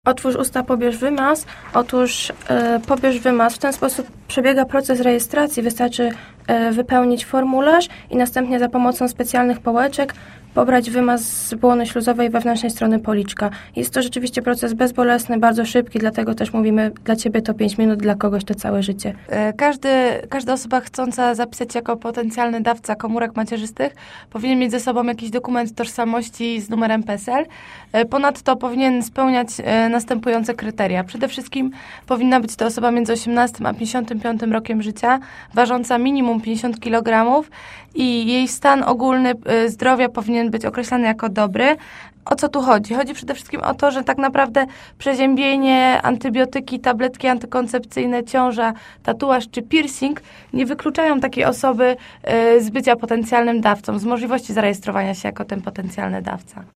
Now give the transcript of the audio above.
Otwórz usta, pobierz wymaz. Otóż pobierz wymaz. W ten sposób przebiega proces rejestracji. Wystarczy wypełnić formularz i następnie za pomocą specjalnych pałeczek pobrać wymaz z błony śluzowej wewnętrznej strony policzka. Jest to rzeczywiście proces bezbolesny, bardzo szybki, dlatego też mówimy, dla Ciebie to 5 minut, dla kogoś to całe życie. Każda osoba chcąca zapisać się jako potencjalny dawca komórek macierzystych powinien mieć ze sobą jakiś dokument tożsamości z numerem PESEL. Ponadto powinien spełniać następujące kryteria. Przede wszystkim powinna być to osoba między 18 a 55 rokiem życia, ważąca minimum 50 kg i jej stan ogólny zdrowia powinien być określany jako dobry. O co tu chodzi? Chodzi przede wszystkim o to, że tak naprawdę przeziębienie, antybiotyki, tabletki antykoncepcyjne, ciąża, tatuaż czy piercing nie wykluczają takiej osoby z bycia potencjalnym dawcą, z możliwości zarejestrowania się jako ten potencjalny dawca.